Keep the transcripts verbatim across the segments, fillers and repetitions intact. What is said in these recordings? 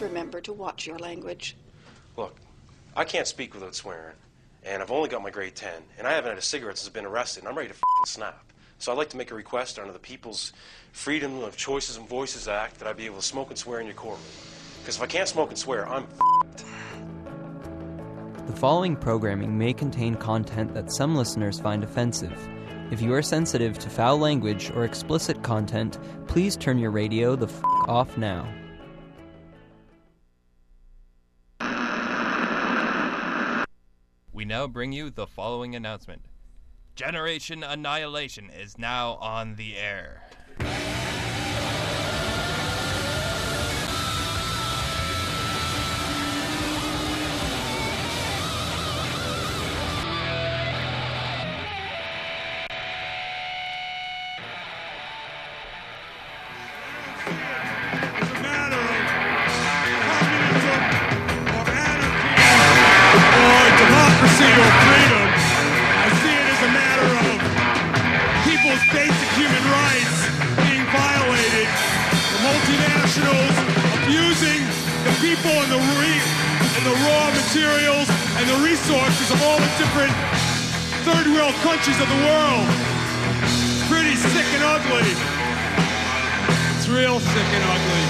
remember to watch your language. Look, I can't speak without swearing, and I've only got my grade ten, and I haven't had a cigarette since I've been arrested, and I'm ready to f***ing snap. So I'd like to make a request under the People's Freedom of Choices and Voices Act that I be able to smoke and swear in your courtroom. Because if I can't smoke and swear, I'm f***ed. The following programming may contain content that some listeners find offensive. If you are sensitive to foul language or explicit content, please turn your radio the f*** off now. We now bring you the following announcement. Generation Annihilation is now on the air. People and the, re- and the raw materials and the resources of all the different third world countries of the world. It's pretty sick and ugly. It's real sick and ugly.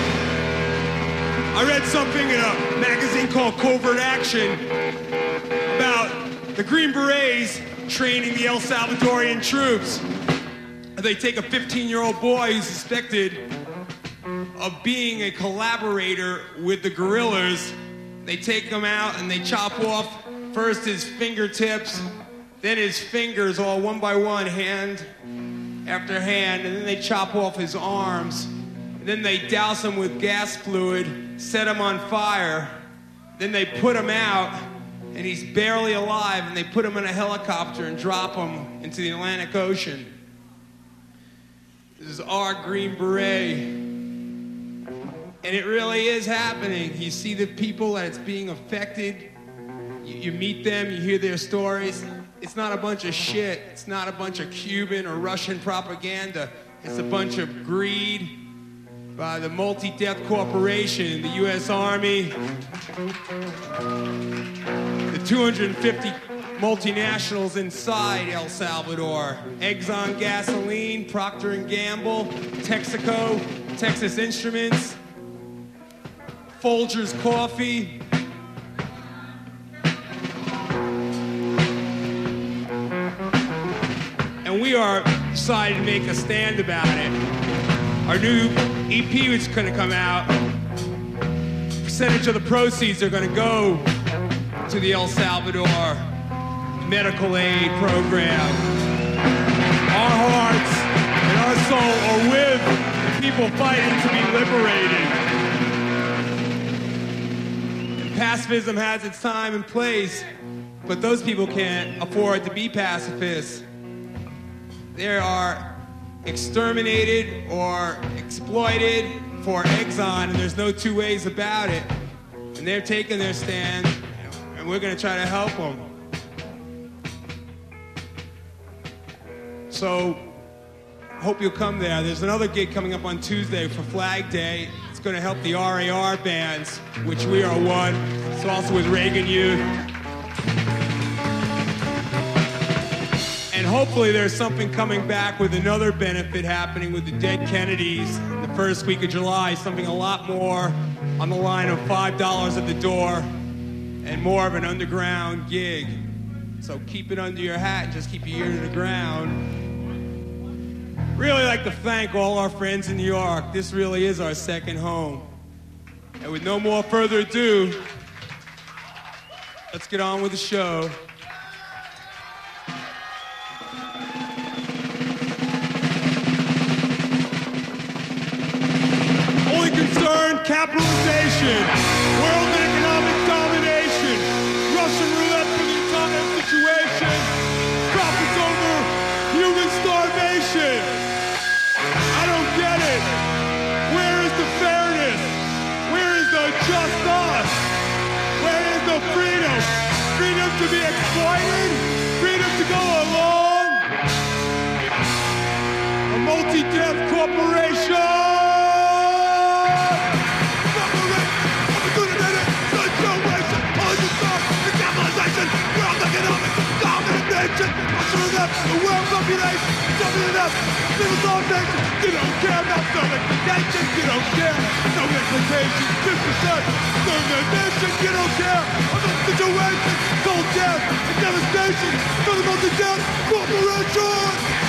I read something in a magazine called Covert Action about the Green Berets training the El Salvadorian troops. They take a fifteen-year-old boy who's suspected of being a collaborator with the guerrillas. They take him out and they chop off first his fingertips, then his fingers, all one by one, hand after hand, and then they chop off his arms, and then they douse him with gas fluid, set him on fire, then they put him out, and he's barely alive, and they put him in a helicopter and drop him into the Atlantic Ocean. This is our Green Beret. And it really is happening. You see the people that it's being affected. You, you meet them, you hear their stories. It's not a bunch of shit. It's not a bunch of Cuban or Russian propaganda. It's a bunch of greed by the multi-death corporation, the U S Army, the two hundred fifty multinationals inside El Salvador. Exxon Gasoline, Procter and Gamble, Texaco, Texas Instruments, Folgers Coffee. And we are decided to make a stand about it. Our new E P is going to come out. Percentage of the proceeds are going to go to the El Salvador medical aid program. Our hearts and our soul are with the people fighting to be liberated. Pacifism has its time and place, but those people can't afford to be pacifists. They are exterminated or exploited for Exxon, and there's no two ways about it. And they're taking their stand, and we're going to try to help them. So, I hope you'll come there. There's another gig coming up on Tuesday for Flag Day. Going to help the R A R bands, which we are one. It's also with Reagan Youth. And hopefully there's something coming back with another benefit happening with the dead Kennedys in the first week of July, something a lot more on the line of five dollars at the door and more of an underground gig. So keep it under your hat and just keep your ear to the ground. Really like to thank all our friends in New York. This really is our second home. And with no more further ado, let's get on with the show. Only concern, capitalization, world economic domination, Russian roulette for the entire situation, profits over human starvation. I don't get it. Where is the fairness? Where is the just us? Where is the freedom? Freedom to be exploited? Freedom to go along? A multi-death corporation! Separate! nation, to the left, the world population, to the left, people all nation, you don't care about self-expectation, you don't care, no expectation, fifty percent, from the nation, you don't care about the situation, cold death, and devastation, for the multi-death corporation!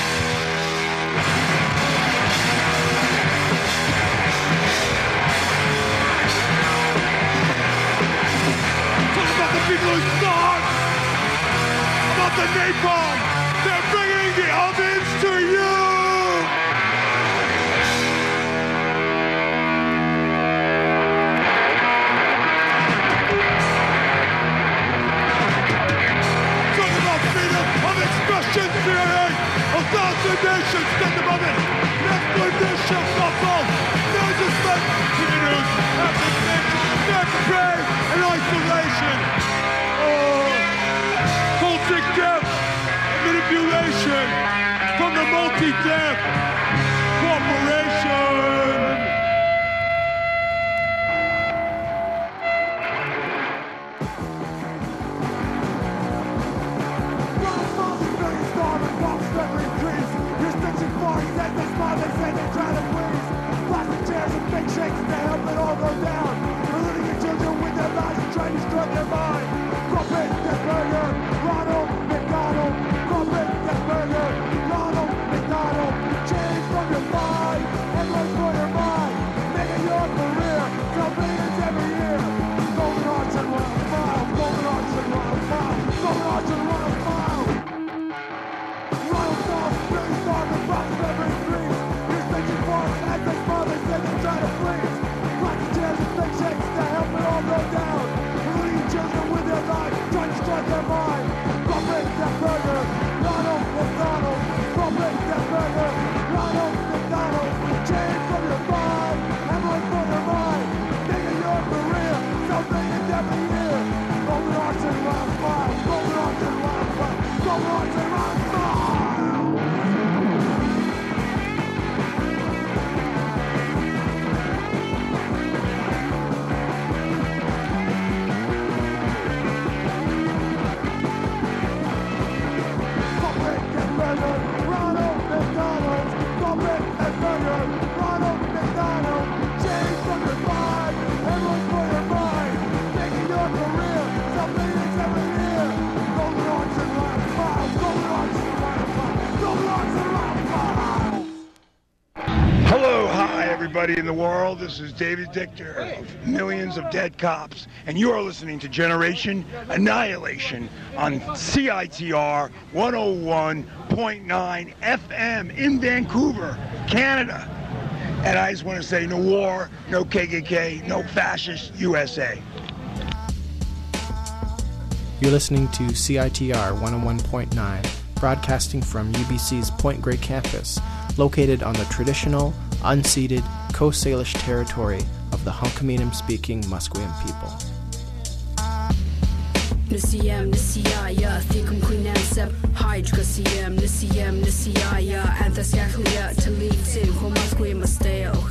About the people who starve, about the napalm, they're bringing the ovens to you! Talk about freedom of expression, theory, a thousand nations stand above it, explanation of both, there's a spec, communities, application, American prey, and isolation. Oh, cultic death and manipulation from the multi-death corporation. Plastic chairs and fake shakes to help it all go down. Polluting your children with their lies and trying to destroy their mind. Corporate Death Burger, Ronald McDonald. Corporate Death Burger, Ronald McDonald. Change from your mind and run for your mind. Make it your career, sell billions every year. Golden Arch and Ronald Miles, Golden Arch and Ronald Miles, Golden Arch and Ronald Miles. Ronald Miles, really starved the box of every dream. As they smile, they say they try to freeze. Plastic chairs and fake shakes to help it all go down. Polluting children with their lives, trying to strike their mind. Corporate Death Burger, Ronald McDonald. Corporate Death Burger, Ronald McDonald. Change from your mind and run for your mind. Make it your career, sell billions every year. Golden Arch and Ronald Miles, Golden Arch and Ronald Miles, Golden Arch and Ronald Miles. Hello, hi, everybody in the world. This is David Dichter of Millions of Dead Cops, and you are listening to Generation Annihilation on C I T R one oh one point nine F M in Vancouver, Canada. And I just want to say no war, no K K K, no fascist U S A. You're listening to C I T R one oh one point nine, broadcasting from U B C's Point Grey campus, located on the traditional, unceded Coast Salish territory of the Hunkaminam-speaking Musqueam people. Nisiyam nisiyaya thikum kuinansep hydrocasiam nisiyam nisiyaya anthasyakhlia talitin homasqueam asteo.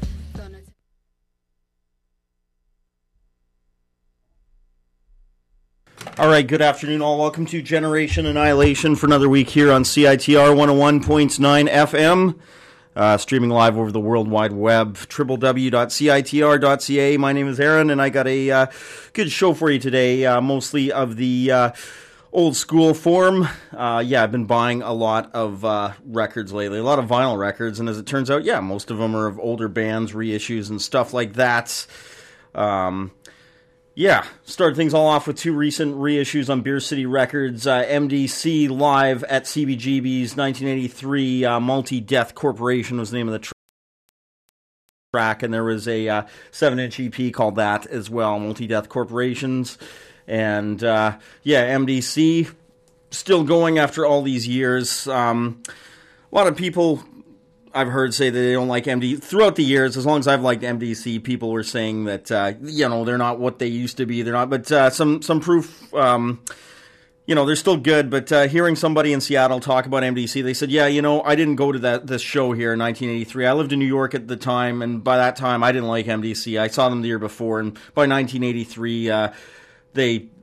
All right, good afternoon all. Welcome to Generation Annihilation for another week here on C I T R one oh one point nine F M. Uh, streaming live over the World Wide Web, w w w dot c i t r dot c a. My name is Aaron, and I got a uh, good show for you today, uh, mostly of the uh, old school form. Uh, yeah, I've been buying a lot of uh, records lately, a lot of vinyl records, and as it turns out, yeah, most of them are of older bands, reissues, and stuff like that. Um... Yeah, started things all off with two recent reissues on Beer City Records. Uh, M D C Live at C B G B's nineteen eighty-three, uh, Multi-Death Corporation was the name of the track, and there was a uh, seven-inch E P called that as well, Multi-Death Corporations. And, uh, yeah, M D C, still going after all these years. Um, a lot of people I've heard say that they don't like M D C. Throughout the years, as long as I've liked M D C, people were saying that, uh, you know, they're not what they used to be. They're not, but uh, some, some proof, um, you know, they're still good. But uh, hearing somebody in Seattle talk about M D C, they said, yeah, you know, I didn't go to that this show here in nineteen eighty-three. I lived in New York at the time, and by that time, I didn't like M D C. I saw them the year before, and by nineteen eighty-three, uh, they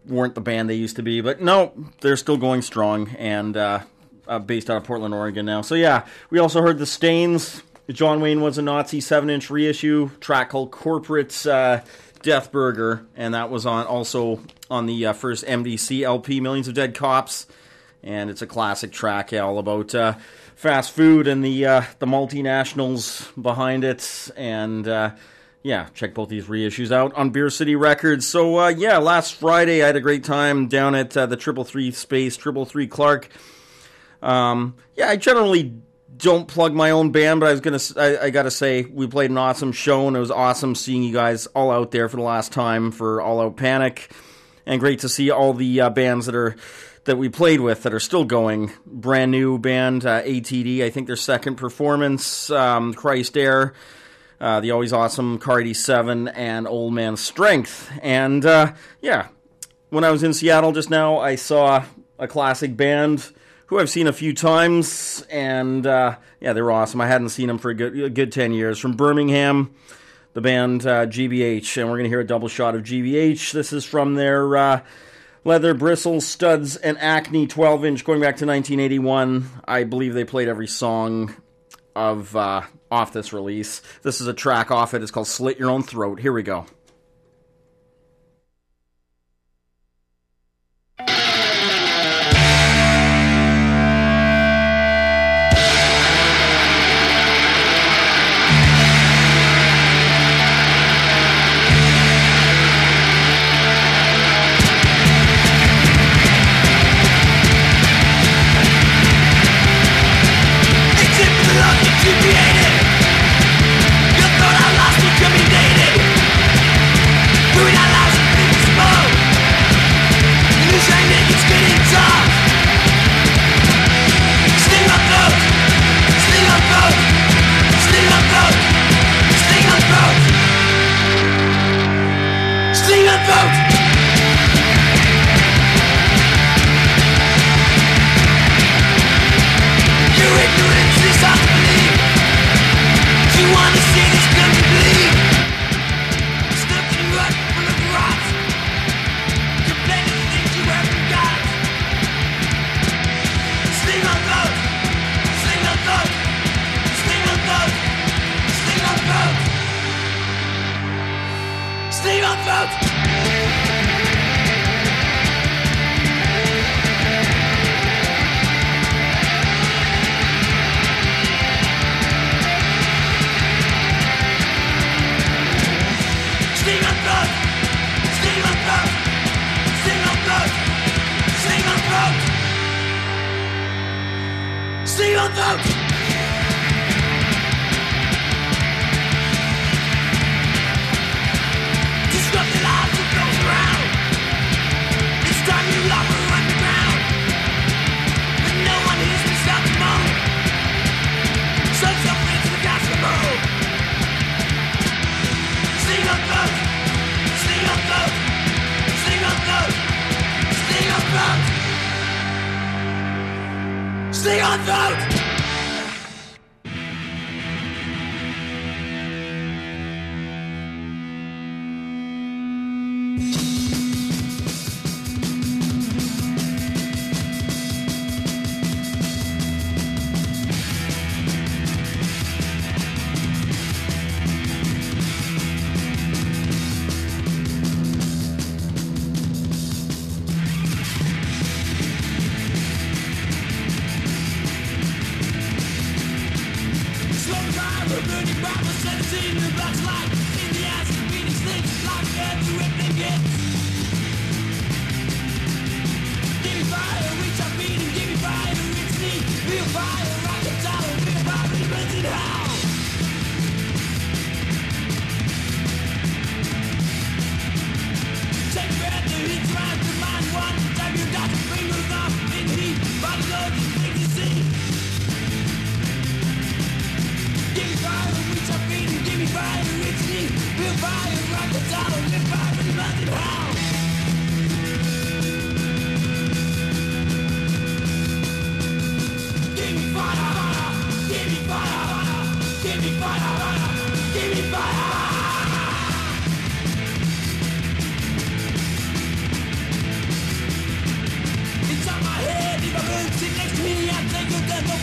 weren't the band they used to be. But no, they're still going strong and uh, uh, based out of Portland, Oregon now. So yeah, we also heard The Stains. John Wayne Was a Nazi seven-inch reissue, track called Corporate uh, Death Burger, and that was on also on the uh, first M D C L P, Millions of Dead Cops, and it's a classic track, yeah, all about uh, fast food and the uh, the multinationals behind it, and uh, yeah, check both these reissues out on Beer City Records. So uh, yeah, last Friday I had a great time down at uh, the Triple Three Space, Triple Three Clark. Um, yeah, I generally don't plug my own band, but I was gonna, I, I gotta say, we played an awesome show, and it was awesome seeing you guys all out there for the last time for All Out Panic, and great to see all the uh, bands that are that we played with that are still going. Brand new band, uh, A T D, I think their second performance, um, Christ Air, uh, the always awesome Car eighty-seven, and Old Man Strength. And uh, yeah, when I was in Seattle just now, I saw a classic band who I've seen a few times, and uh, yeah, they were awesome. I hadn't seen them for a good, a good ten years. From Birmingham, the band uh, G B H, and we're going to hear a double shot of G B H. This is from their uh, Leather, Bristles, Studs, and Acne twelve-inch, going back to nineteen eighty-one. I believe they played every song of uh, off this release. This is a track off it. It's called Slit Your Own Throat. Here we go. Sing on vote!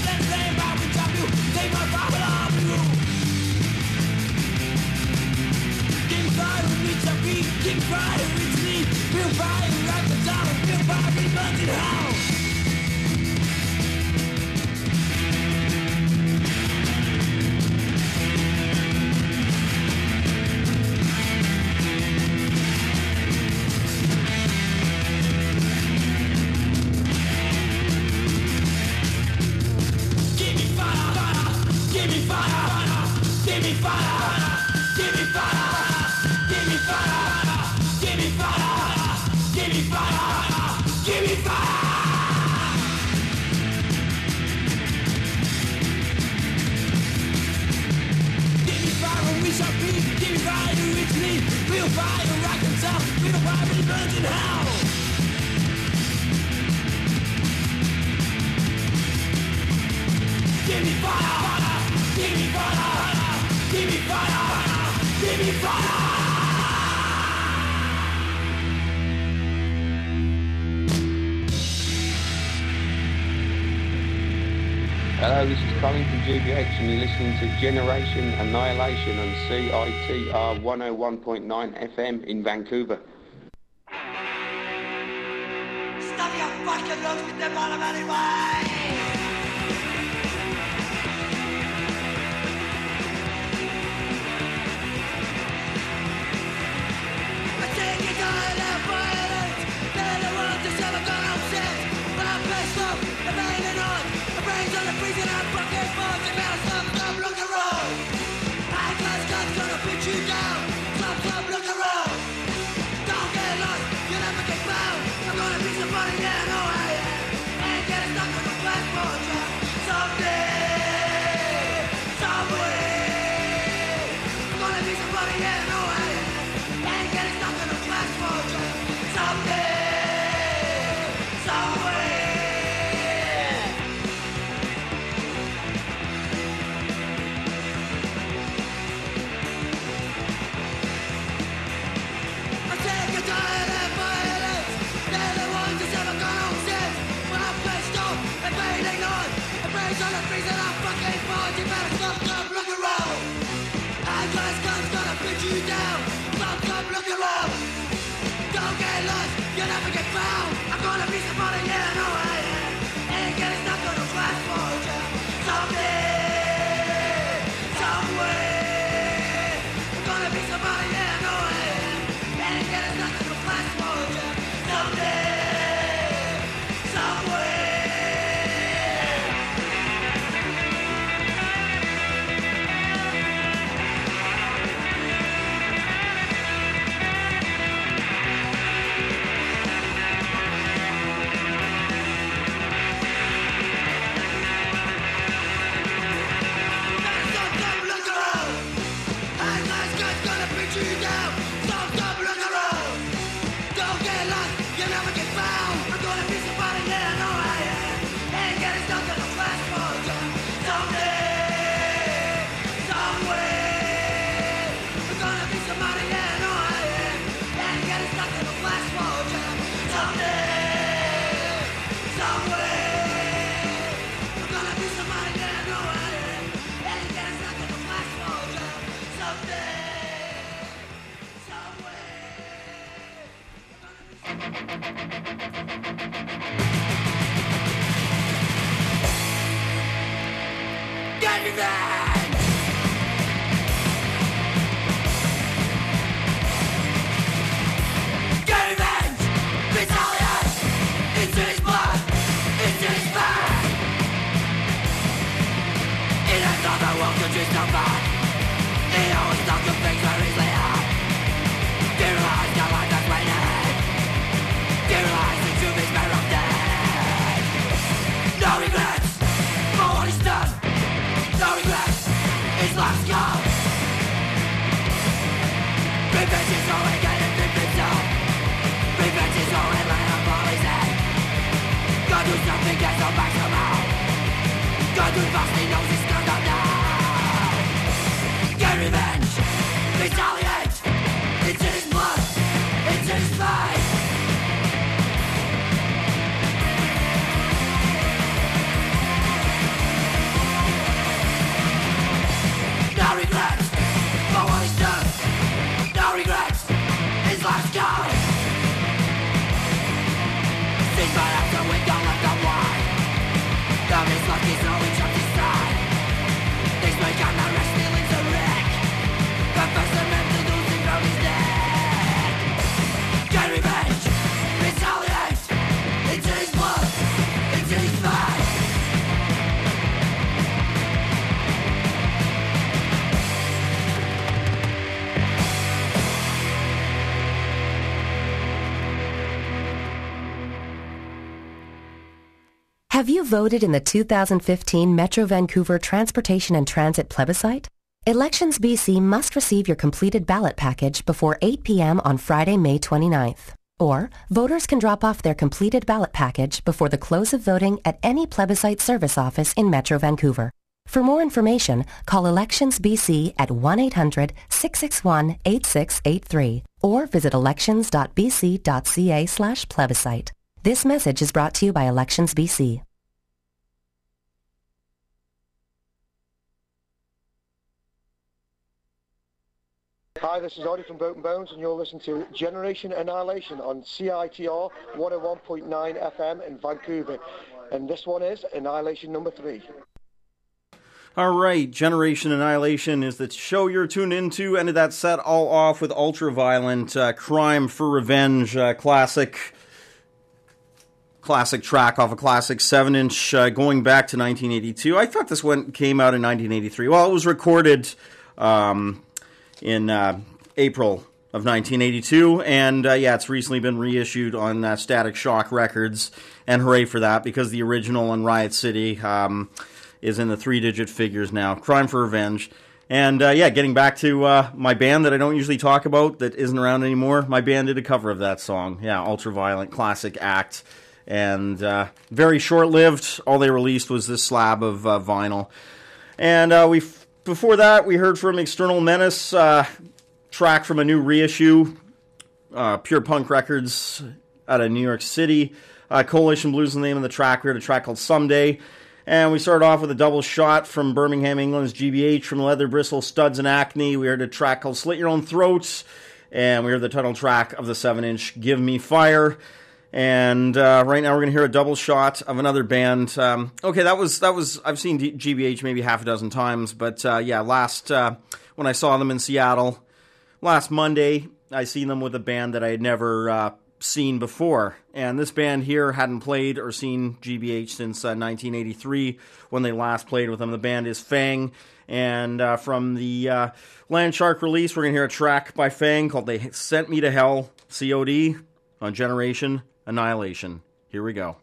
Hello, this is Colin from G B X and you're listening to Generation Annihilation on C I T R one oh one point nine F M in Vancouver. Stop your fucking nose with them all anyway! I take it all out violence. They're the ones that's ever gone on sex. But I'm pissed off, I'm banging on. My brain's on the freezing out fucking balls. You better stop, stop, look around. High class guns gonna put you down. Stop, stop, look around. Don't get lost, you'll never get found. I'm gonna be somebody, yeah, I know I am. Ain't getting stuck on the passport job. Someday, somewhere. I'm gonna be somebody, yeah, I know I am. Ain't getting stuck on the passport job. Someday, somewhere. I'm sick and tired of violence. They're the ones that's ever gone on since. When I'm pissed off and fading on. The brains on the freezing up fucking balls. You better stop, stop, look around. High class guns gonna put you down. Stop, stop, look around. Don't get lost, you'll never get found. I'm gonna be somebody, yeah, I know I am. Ain't getting stuck on a passport job. Someday, somewhere. I'm gonna be somebody, yeah, I know I am. Ain't getting stuck on a passport job. Someday, somewhere. Stop, stop, look around. High class guns gonna put you down. Stop, stop, look around. Don't get lost, you'll never get found. I'm gonna be somebody, yeah, I know I am. Ain't getting stuck on a passport job. Someday, somewhere. I'm gonna be somebody, yeah, I know I am. Ain't getting stuck on a passport job. Someday, somewhere. I'm gonna be somebody, yeah, I know I am. Ain't getting stuck on a passport job. Someday, somewhere. Get revenge! Get revenge! Retaliate! Into his blood! Into his veins! It has not the world to twist no back. He always stuck of things where he's laid out. Demoralize the life that's waiting. Demoralize the truth is better off dead. No regrets for what he's done. No regrets, his life's gone. Revenge is all he can and rip himself. Revenge is all he lay upon his head. Go do something, get some back somehow. Go do fast, he knows he's turned up now. Get revenge, retaliate. It's in his blood, it's in his veins. Have you voted in the two thousand fifteen Metro Vancouver Transportation and Transit Plebiscite? Elections B C must receive your completed ballot package before eight p.m. on Friday, May twenty-ninth. Or, voters can drop off their completed ballot package before the close of voting at any plebiscite service office in Metro Vancouver. For more information, call Elections B C at one eight hundred six six one eight six eight three or visit elections dot b c dot c a slash plebiscite. This message is brought to you by Elections B C. Hi, this is Audie from Boat and Bones, and you're listening to Generation Annihilation on C I T R one oh one point nine F M in Vancouver. And this one is Annihilation number three. All right, Generation Annihilation is the show you're tuned into. Ended that set all off with Ultraviolent, uh, Crime for Revenge, uh, classic, classic track off a classic seven inch uh, going back to nineteen eighty-two. I thought this one came out in nineteen eighty-three. Well, it was recorded um, in uh, April of nineteen eighty-two, and uh, yeah, it's recently been reissued on uh, Static Shock Records, and hooray for that, because the original on Riot City um, is in the three-digit figures now. Crime for Revenge. And uh, yeah, getting back to uh, my band that I don't usually talk about, that isn't around anymore, my band did a cover of that song. Yeah, Ultraviolent, classic act, and uh, very short-lived. All they released was this slab of uh, vinyl. And uh, we before that, we heard from External Menace, uh, track from a new reissue, uh, Pure Punk Records out of New York City. Uh, Coalition Blues is the name of the track. We heard a track called Someday. And we started off with a double shot from Birmingham, England's G B H, from Leather Bristle, Studs and Acne. We heard a track called Slit Your Own Throats. And we heard the title track of the seven inch, Give Me Fire. And uh, right now we're going to hear a double shot of another band. Um, okay, that was, that was I've seen D- G B H maybe half a dozen times. But uh, yeah, last, uh, when I saw them in Seattle, last Monday, I seen them with a band that I had never uh, seen before. And this band here hadn't played or seen G B H since uh, nineteen eighty-three, when they last played with them. The band is Fang. And uh, from the uh, Landshark release, we're going to hear a track by Fang called They Sent Me to Hell, C O D, on Generation Annihilation. Here we go.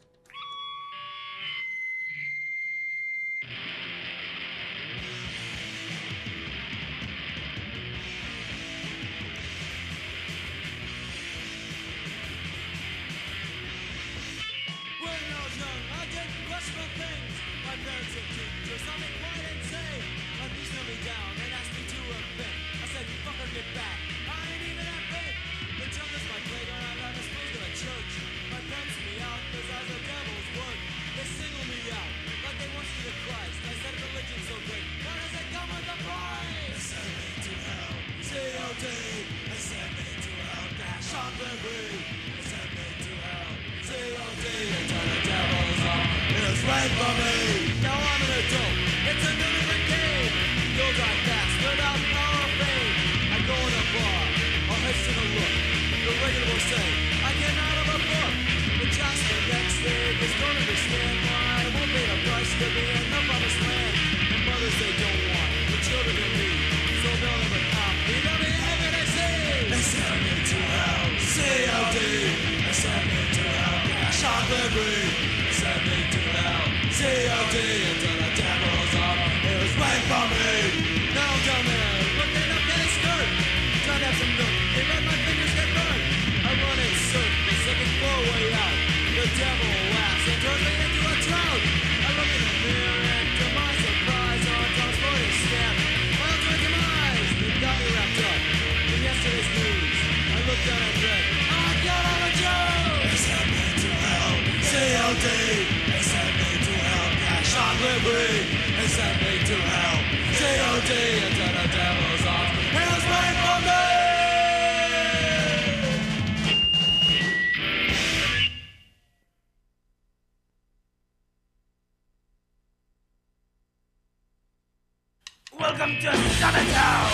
Welcome to Chinatown!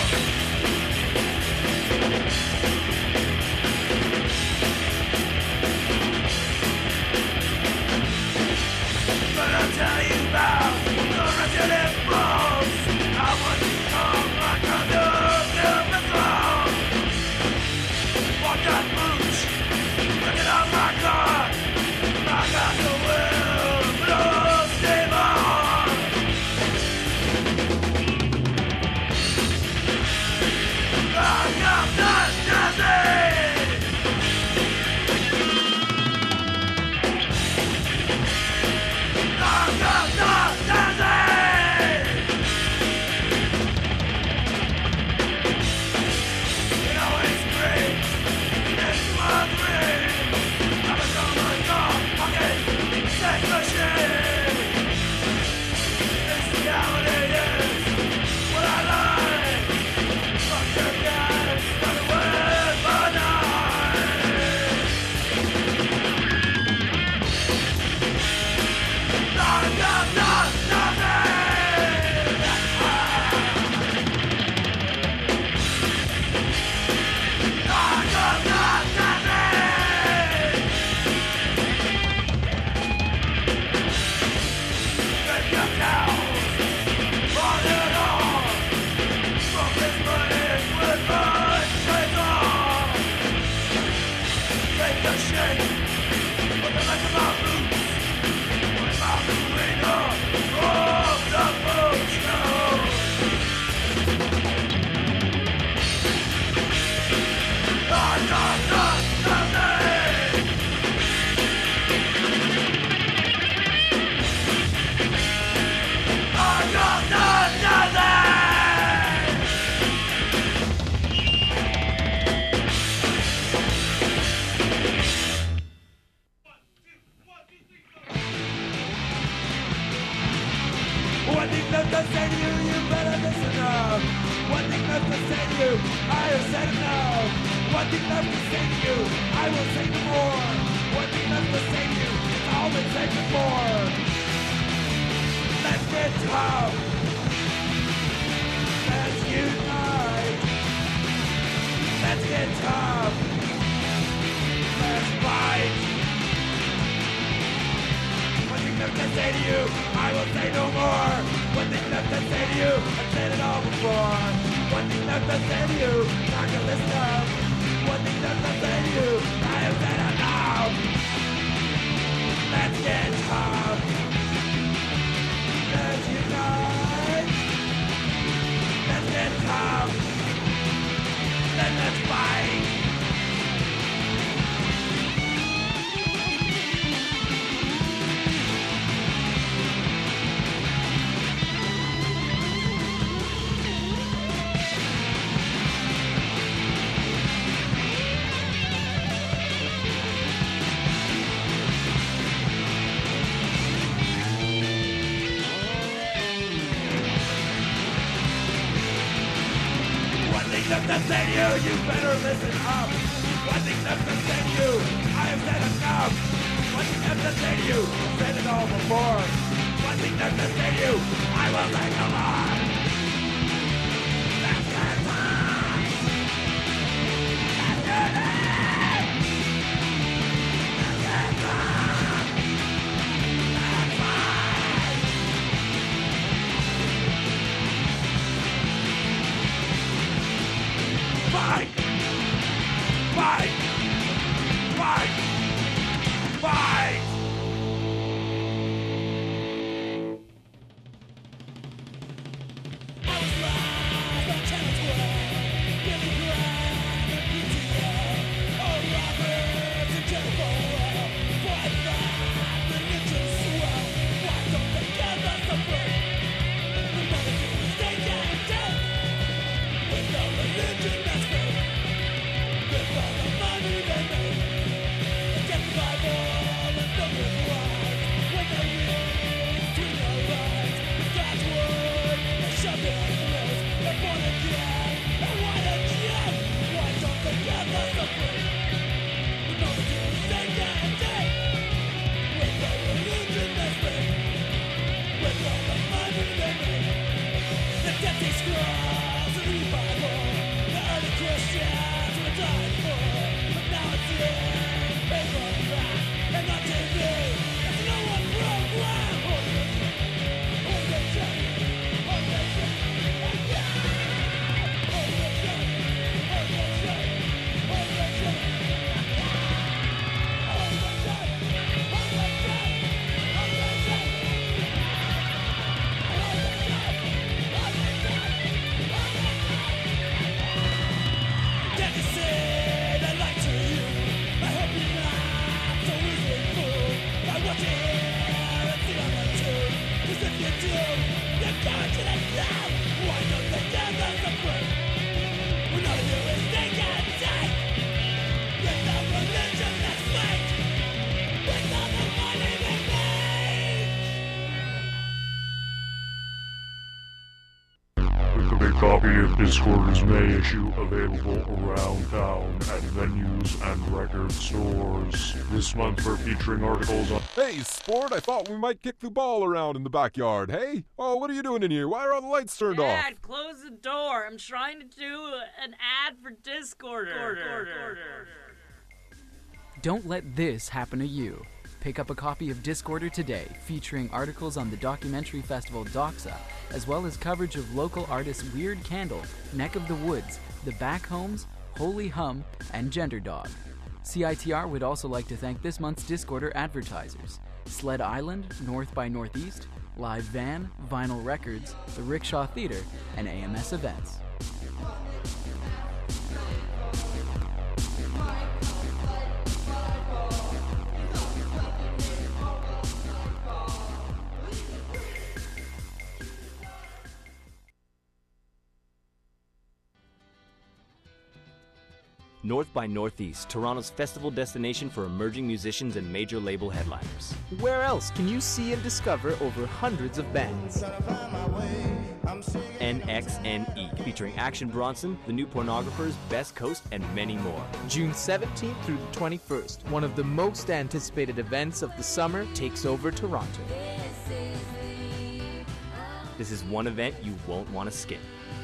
But I'll tell you about the resident bros. I want to come back under the throne. Walk that mooch, looking out my car. I got the will of blood. One thing left to say to you, you better listen up. One thing left to say to you, I have said enough. One thing left to say to you, I will say no more. One thing left to say to you, it's all been said before. Let's get tough. Let's unite. Let's get tough. Let's fight. One thing left to say to you, I will say no more. One thing left to say to you, I've said it all before. One thing left to say to you, not gonna listen up. One thing left to say to you, I have said enough. Let's get tough. Let's unite. Let's get tough. Then let's fight. Left to say to you, you better listen up. One thing left to say to you, I have said enough. One thing left to say to you, I've said it all before. One thing left to say to you, I will say no more. Let's get time. Let's get it. Let's get time. Let's fight. Fight! Fight! Fight! Fight! copy of Discorder's May issue available around town at venues and record stores. This month we're featuring articles on... Hey, sport, I thought we might kick the ball around in the backyard, hey? Oh, what are you doing in here? Why are all the lights turned off? Dad, close the door. I'm trying to do an ad for Discorder. Don't let this happen to you. Pick up a copy of Discorder today, featuring articles on the documentary festival Doxa, as well as coverage of local artists Weird Candle, Neck of the Woods, The Back Homes, Holy Hum, and Gender Dog. C I T R would also like to thank this month's Discorder advertisers: Sled Island, North by Northeast, Live Van, Vinyl Records, the Rickshaw Theater, and A M S Events. North by Northeast, Toronto's festival destination for emerging musicians and major label headliners. Where else can you see and discover over hundreds of bands? N X N E, featuring Action Bronson, The New Pornographers, Best Coast, and many more. June seventeenth through the twenty-first, one of the most anticipated events of the summer takes over Toronto. This is one event you won't want to skip.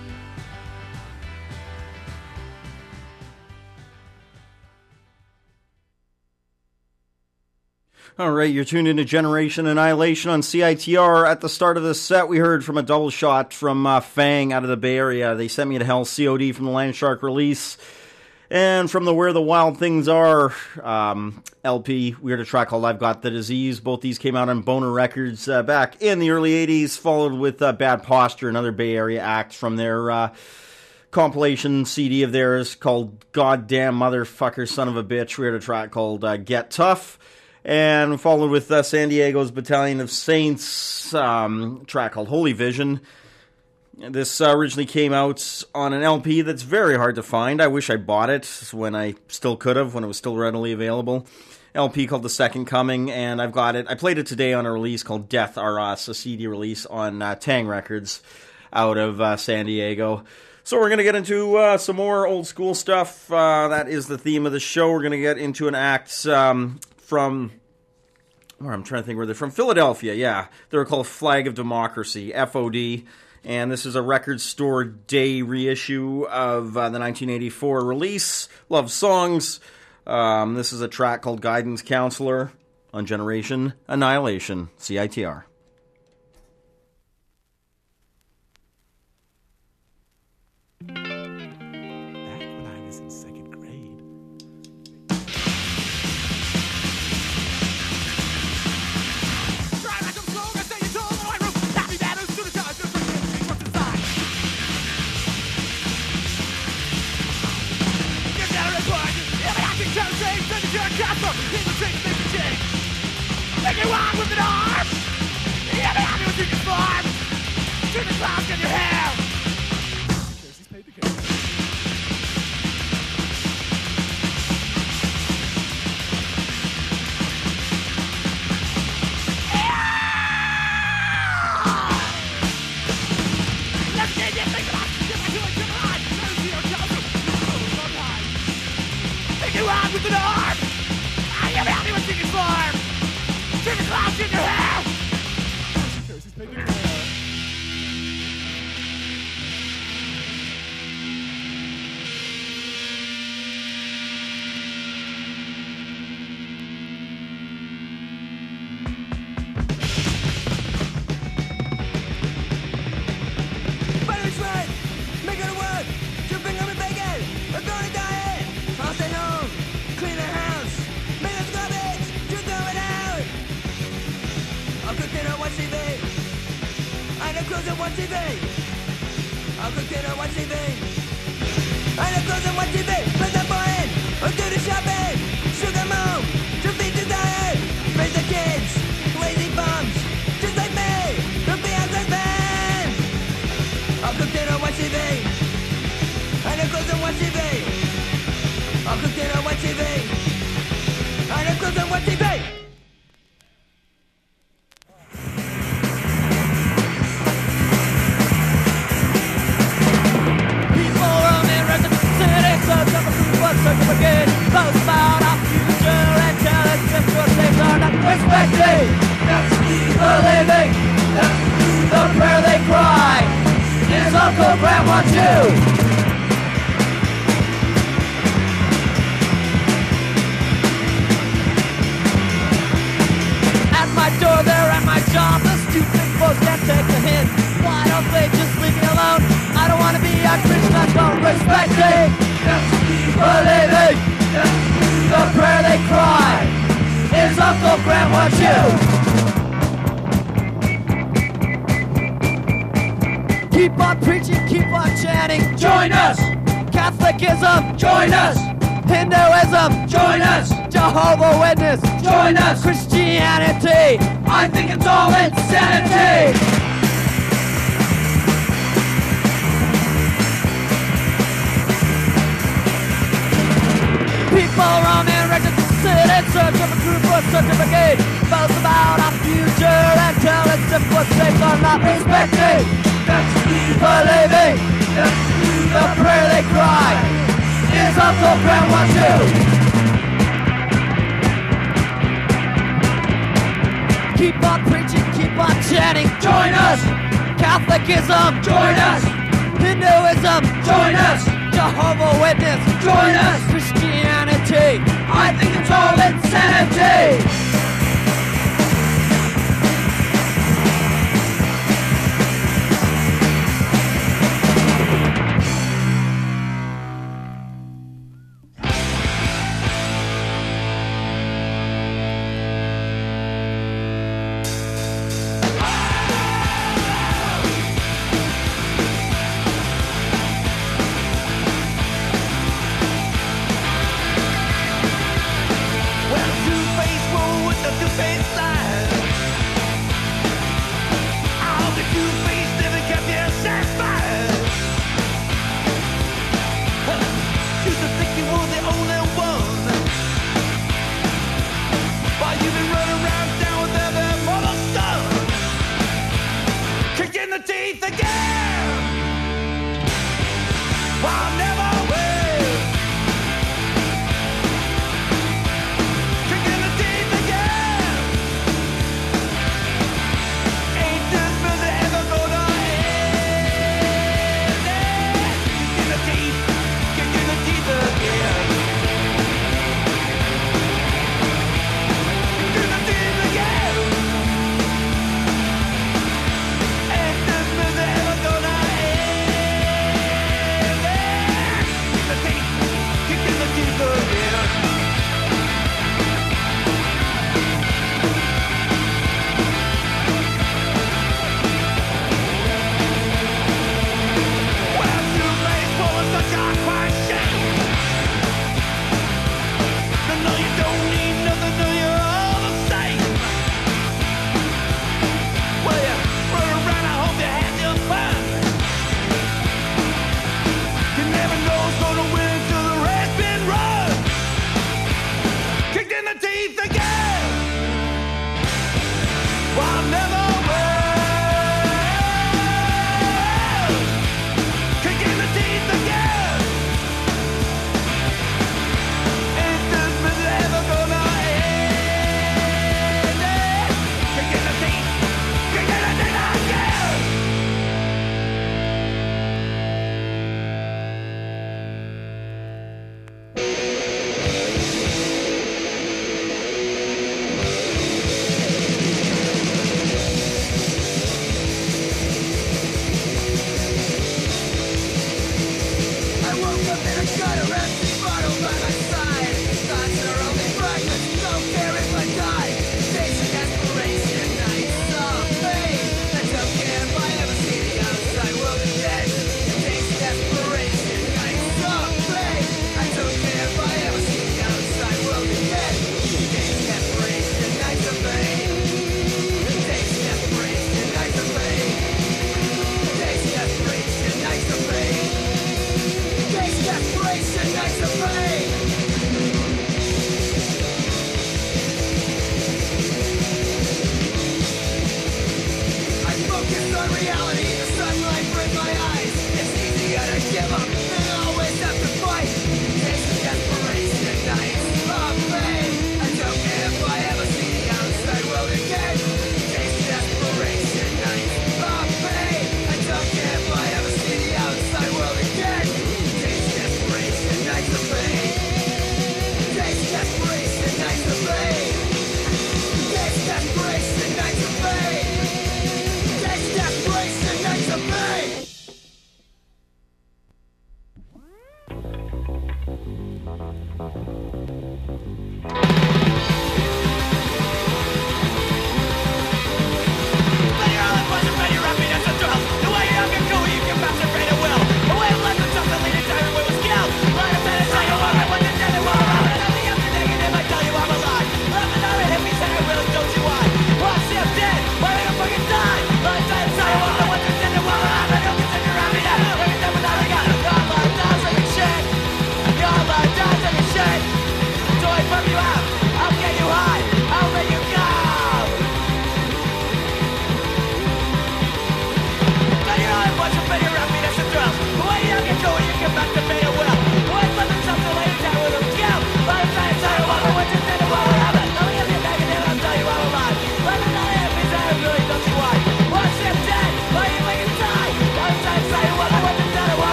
All right, you're tuned into Generation Annihilation on C I T R. At the start of this set, we heard from a double shot from uh, Fang out of the Bay Area. They Sent Me to Hell, C O D from the Landshark release. And from the Where the Wild Things Are um, L P, we heard a track called I've Got the Disease. Both these came out on Boner Records uh, back in the early eighties, followed with uh, Bad Posture, another Bay Area act from their uh, compilation C D of theirs called Goddamn Motherfucker Son of a Bitch. We heard a track called uh, Get Tough. And followed with uh, San Diego's Battalion of Saints, um, track called Holy Vision. This uh, originally came out on an L P that's very hard to find. I wish I bought it when I still could have, when it was still readily available. L P called The Second Coming, and I've got it. I played it today on a release called Death R Us, a C D release on uh, Tang Records out of uh, San Diego. So we're going to get into uh, some more old school stuff. Uh, that is the theme of the show. We're going to get into an act... Um, From, or I'm trying to think where they're from, Philadelphia, yeah. They're called Flag of Democracy, F O D, and this is a Record Store Day reissue of uh, the nineteen eighty-four release, Love Songs. Um, this is a track called Guidance Counselor on Generation Annihilation, C I T R. Make you walk with an arm. You have an with your farm. Turn the clouds in your hair. Casey's paid the case. Let's get you think about it. Get back to it, get alive. Let us see your counsel. Make you walk with an arm. You have an with your farm. Turn the clouds in your hair! Casey's paid the case. Butter's right! Make it work! Jumping on the bacon! I'm gonna die it! I'll stay home! Clean the house! Make us garbage! To throw it out! I'll cook dinner, watch T V. I know clothes and watch T V. I'll cook dinner, watch T V. I know clothes and watch T V. Play that boy in. I'll do the shopping. Sugar mom. To feed the diet. Raise the kids. Lazy bums. Just like me. Don't be as like men. I'll cook dinner, watch T V. I know clothes and watch T V. I'll cook dinner, watch T V. I know clothes and watch T V. Uncle Graham wants you. At my door, they're at my job. The stupid folks can't take a hint. Why don't they just leave me alone? I don't wanna be a Christian, I don't respect it. Believing the prayer they cry is Uncle Graham wants you. Keep on preaching, keep on chanting. Join us. Catholicism. Join us. Hinduism. Join us. Jehovah's Witness. Join us. Christianity. I think it's all insanity. People roaming wrecked the city in search of a group or certificate. Boast about our future and tell us if what they are not respecting. That's believing the prayer they cry is Uncle Graham wants you. Keep on preaching, keep on chanting. Join us. Catholicism. Join us. Hinduism. Join us. Jehovah's Witness. Join us. Christianity. I think it's all insanity.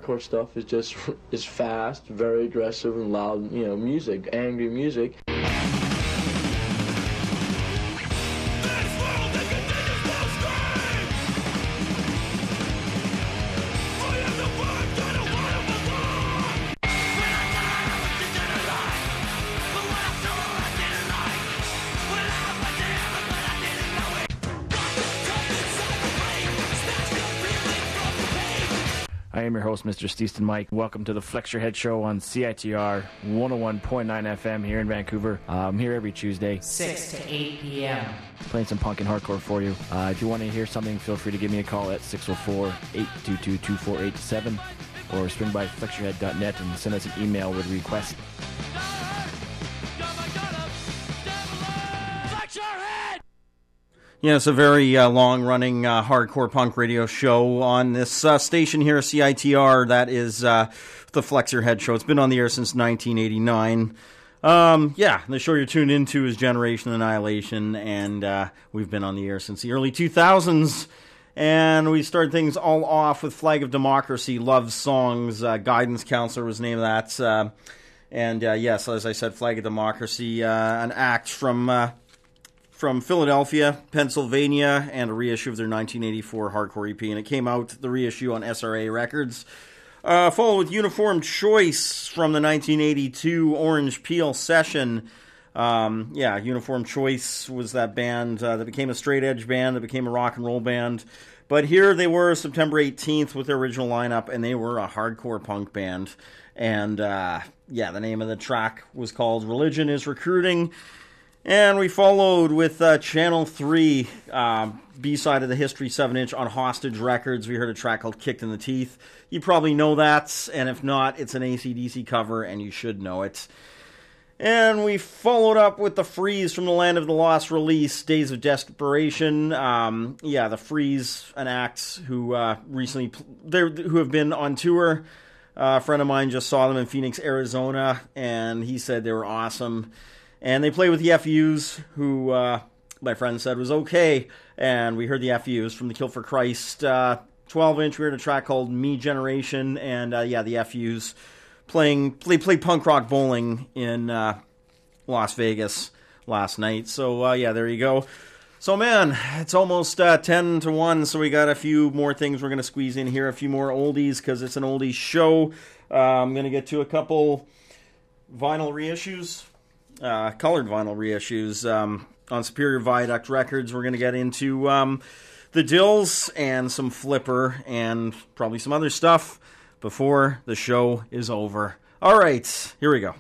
hardcore stuff is just is fast, very aggressive and loud, you know, music, angry music. I am your host, Mister Steeston Mike. Welcome to the Flex Your Head Show on C I T R one oh one point nine F M here in Vancouver. Uh, I'm here every Tuesday. six to eight p.m. Playing some punk and hardcore for you. Uh, if you want to hear something, feel free to give me a call at six oh four, eight two two, two four eight seven or swing by flex your head dot net and send us an email with a request. Yeah, it's a very uh, long-running uh, hardcore punk radio show on this uh, station here, C I T R. That is uh, the Flex Your Head Show. It's been on the air since nineteen eighty-nine. Um, yeah, the show you're tuned into is Generation Annihilation, and uh, we've been on the air since the early two thousands. And we started things all off with Flag of Democracy, Love Songs, uh, Guidance Counselor was the name of that. Uh, and uh, yes, as I said, Flag of Democracy, uh, an act from... Uh, From Philadelphia, Pennsylvania, and a reissue of their nineteen eighty-four hardcore E P, and it came out, the reissue, on S R A Records. Uh, followed with Uniform Choice from the nineteen eighty-two Orange Peel session. Um, yeah, Uniform Choice was that band uh, that became a straight edge band, that became a rock and roll band. But here they were September eighteenth with their original lineup, and they were a hardcore punk band. And uh, yeah, the name of the track was called Religion is Recruiting. And we followed with uh, Channel three, uh, B-side of the History seven inch on Hostage Records. We heard a track called Kicked in the Teeth. You probably know that, and if not, it's an A C D C cover, and you should know it. And we followed up with The Freeze from the Land of the Lost release, Days of Desperation. Um, yeah, The Freeze, an act who uh, recently, who have been on tour. Uh, a friend of mine just saw them in Phoenix, Arizona, and he said they were awesome. And they play with the F U's, who uh, my friend said was okay. And we heard the F U's from the Kill for Christ uh, twelve inch. We heard a track called Me Generation. And uh, yeah, the F U's playing, they played punk rock bowling in uh, Las Vegas last night. So uh, yeah, there you go. So man, it's almost uh, ten to one. So we got a few more things we're going to squeeze in here. A few more oldies because it's an oldies show. Uh, I'm going to get to a couple vinyl reissues. Uh, colored vinyl reissues um, on Superior Viaduct Records. We're going to get into um, the Dills and some Flipper and probably some other stuff before the show is over. All right, here we go.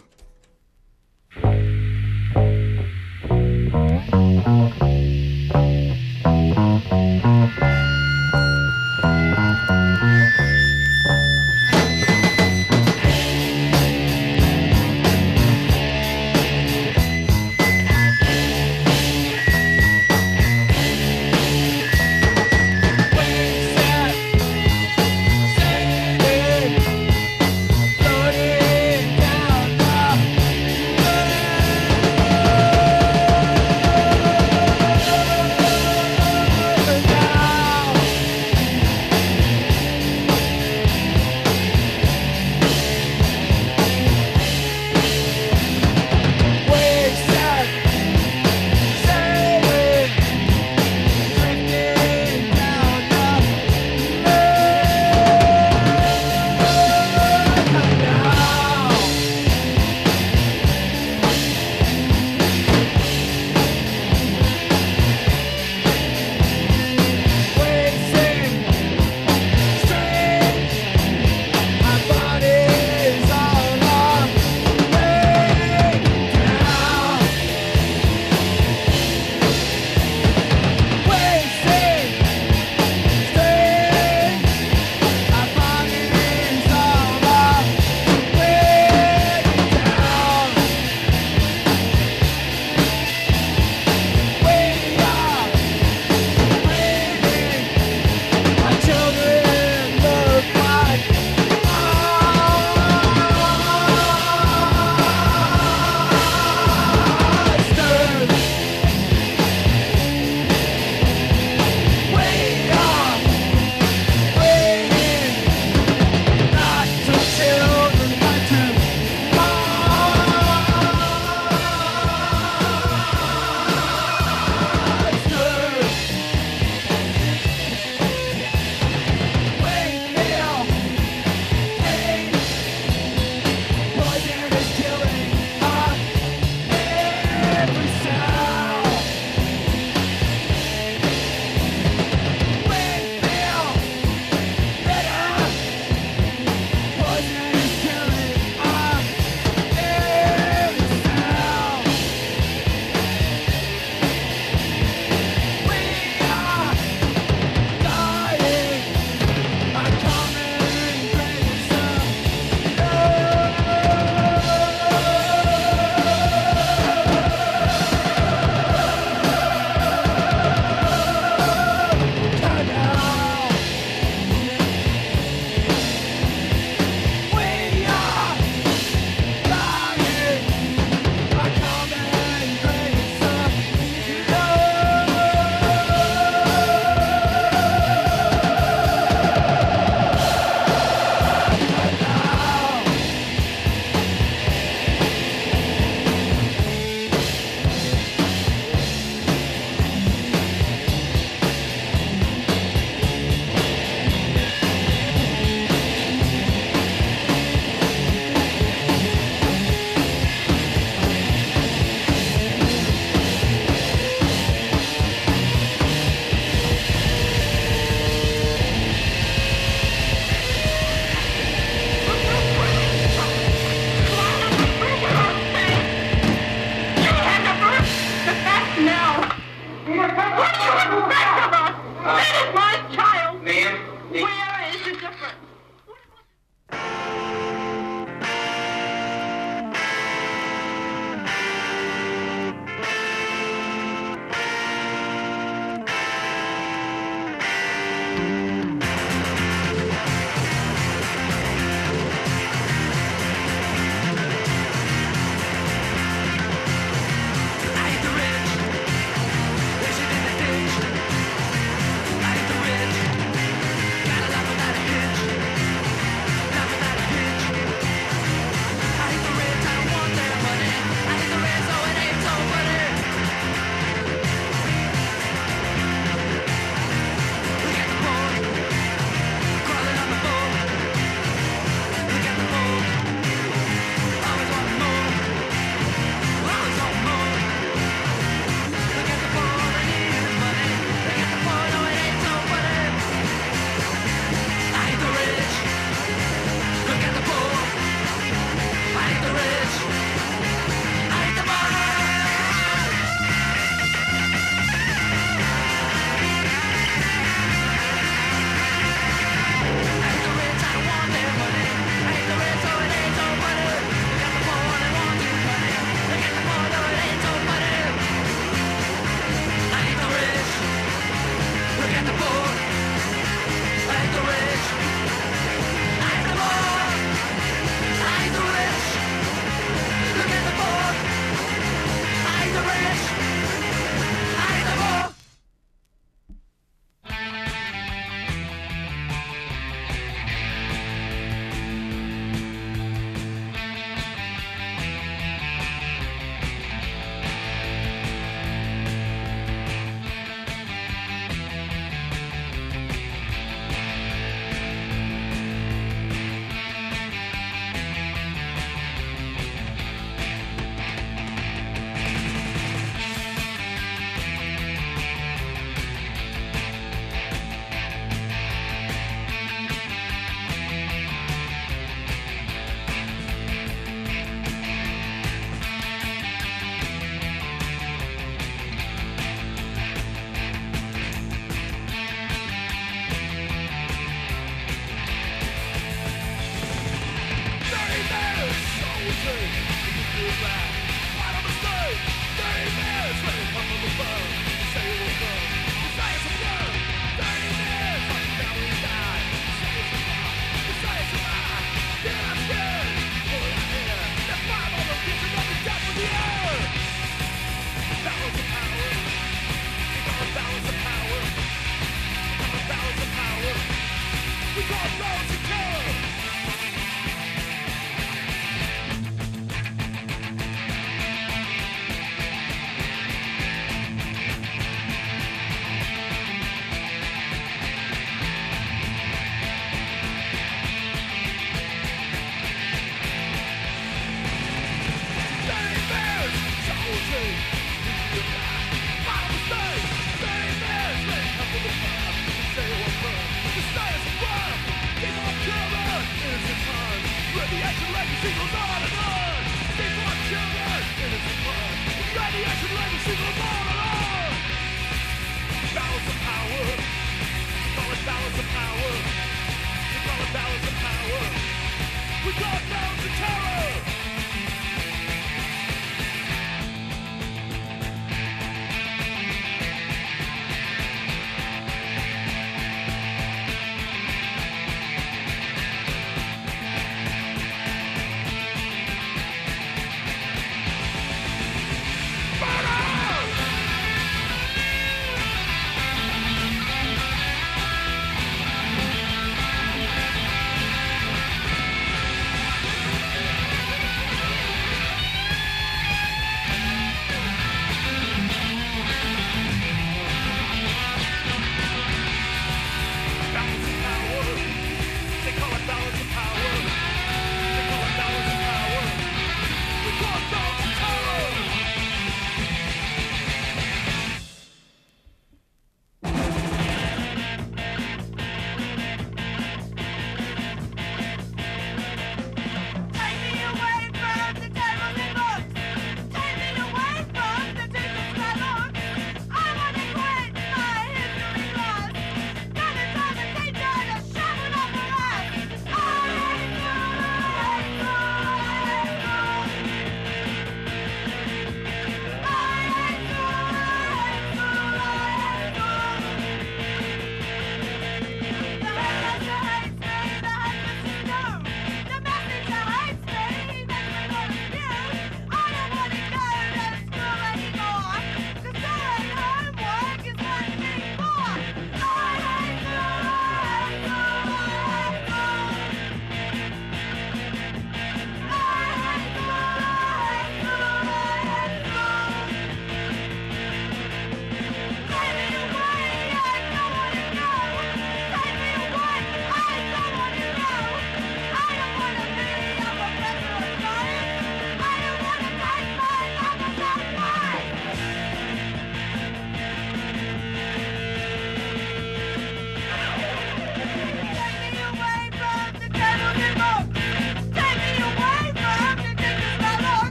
What do you expect of us? That is my child. Ma'am, Where is the difference?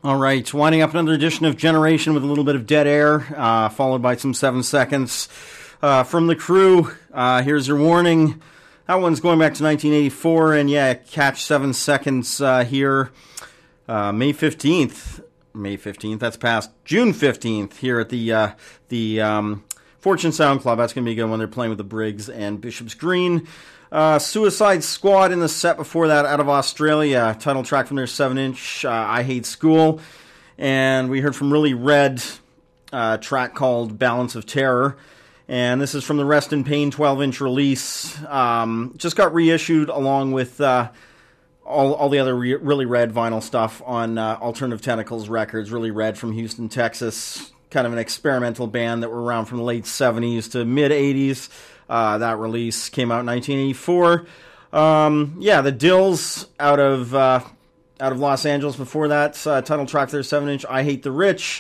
All right, winding up another edition of Generation with a little bit of dead air, uh, followed by some seven seconds uh, from the crew. Uh, here's your warning. That one's going back to nineteen eighty-four, and yeah, catch seven seconds uh, here. Uh, May fifteenth. May fifteenth, that's past June fifteenth here at the uh, the um, Fortune Sound Club. That's going to be a good one. They're playing with the Briggs and Bishop's Green. Uh, Suicide Squad in the set before that out of Australia. Title track from their seven inch, uh, I Hate School. And we heard from Really Red, uh, track called Balance of Terror. And this is from the Rest in Pain twelve inch release. Um, just got reissued along with uh, all, all the other re- Really Red vinyl stuff on uh, Alternative Tentacles Records. Really Red from Houston, Texas. Kind of an experimental band that were around from the late seventies to mid eighties. Uh, that release came out in nineteen eighty-four. Um, yeah, the Dills out of uh, out of Los Angeles before that. Uh, title track their seven inch, I Hate the Rich.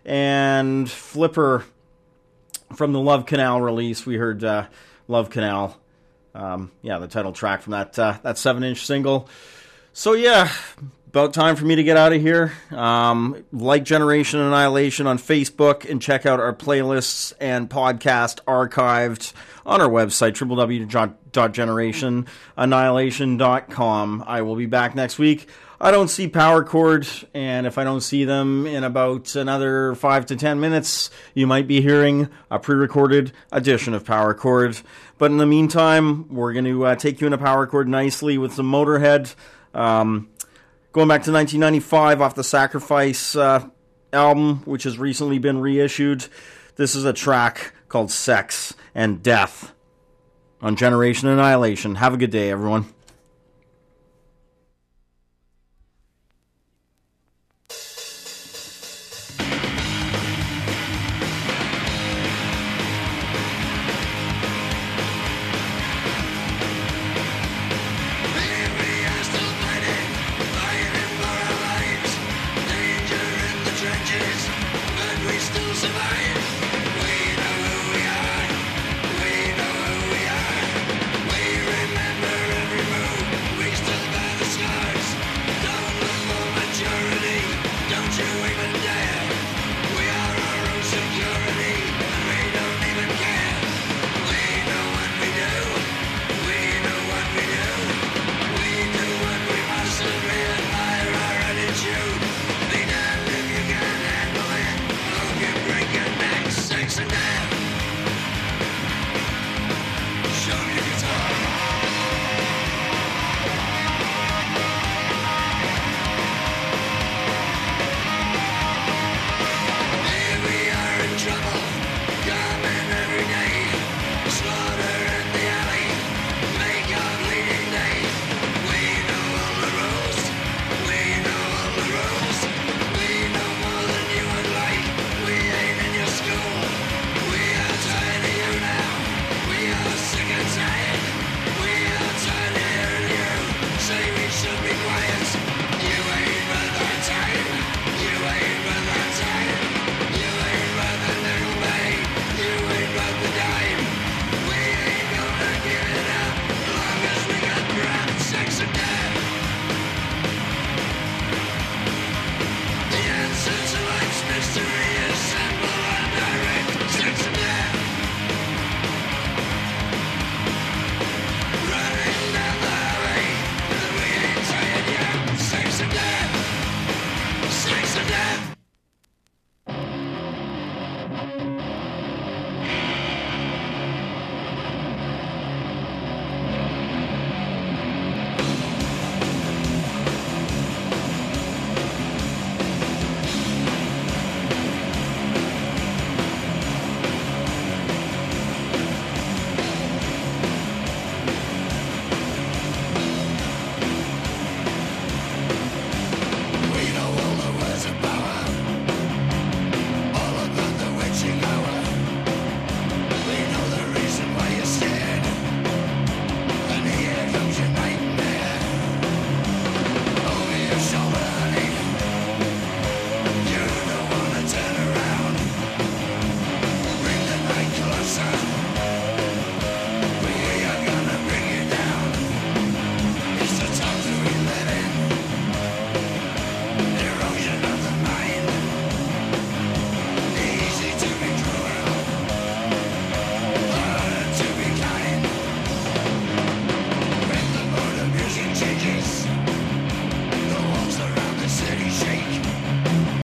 And Flipper from the Love Canal release. We heard uh, Love Canal. Um, yeah, the title track from that uh, that seven inch single. So yeah, about time for me to get out of here. Um, like Generation Annihilation on Facebook and check out our playlists and podcast archived on our website, w w w dot generation annihilation dot com. I will be back next week. I don't see Power Chord, and if I don't see them in about another five to ten minutes, you might be hearing a pre-recorded edition of Power Chord. But in the meantime, we're going to uh, take you into Power Chord nicely with some Motorhead. Um, going back to nineteen ninety-five off the Sacrifice uh, album, which has recently been reissued. This is a track called Sex and Death on Generation Annihilation. Have a good day, everyone. Sex and